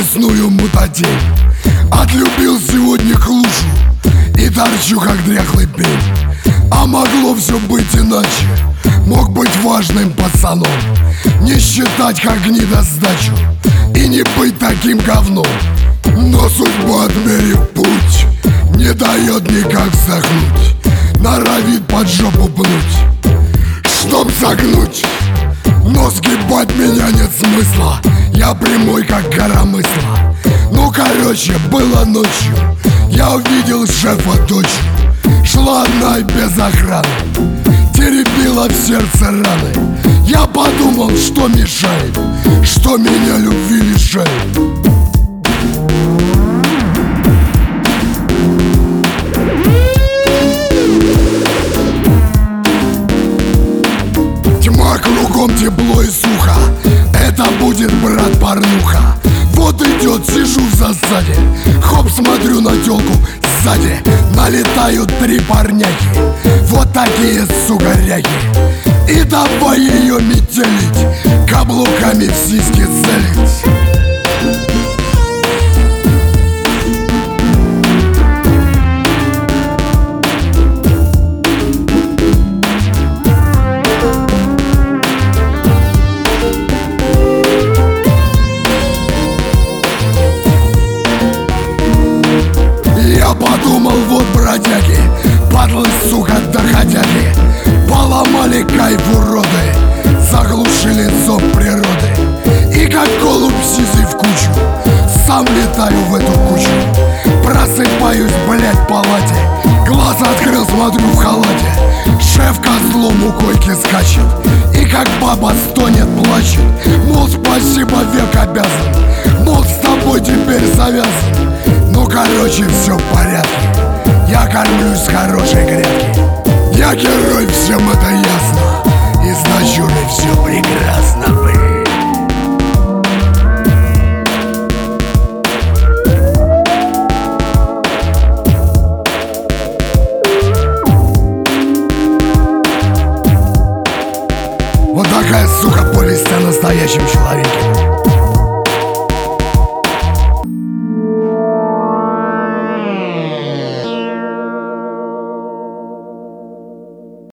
лесную мутадень. Отлюбил сегодня к лужу и торчу, как дряхлый пень. А могло все быть иначе. Мог быть важным пацаном, не считать как гнидосдачу и не быть таким говном. Но судьба, отмерив путь, не дает никак вздохнуть, норовит под жопу пнуть, чтоб загнуть. Но сгибать меня нет смысла, я прямой, как коромысла. Ну короче, было ночью, я увидел шефа дочь. Шла одна и без охраны, теребила в сердце раны. Я подумал, что мешает, что меня любви лишает. Тьма кругом, тепло и сухо, это будет, брат, порнуха. Вот идет, сижу в засаде, хоп, смотрю на тёлку сзади. Налетают три парняги, вот такие сугаряги. И давай ее метелить, каблуками в сиськи целить. Я подумал, вот бродяги, падлы, сука, доходяги, поломали кайф уроды, заглушили зов природы. И как голубь сизый в кучу, сам летаю в эту кучу. Просыпаюсь, блять, в палате, глаз открыл, смотрю в халате. Шеф козлом у койки скачет, и как баба стонет, плачет. Мол, спасибо, век обязан, мол, с тобой теперь завязан. Ну короче, все в порядке, я кормлюсь с хорошей грядки. Я герой, всем это ясно, и значу ли все прекрасно быть. Вот такая, сука, повесть о настоящем человеке.